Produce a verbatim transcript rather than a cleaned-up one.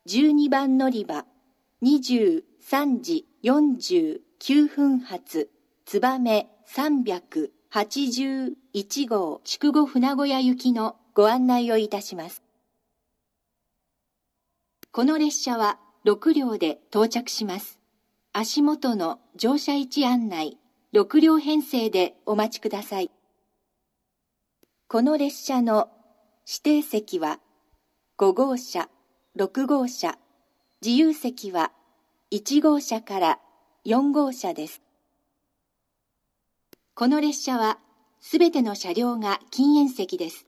じゅうにばん乗り場にじゅうさんじよんじゅうきゅうふん発つばめさんびゃくはちじゅういち号筑後船小屋行きのご案内をいたします。この列車はろく両で到着します。足元の乗車位置案内、ろく両編成でお待ちください。この列車の指定席はご号車、ろく号車、自由席はいち号車からよん号車です。この列車はすべての車両が禁煙席です。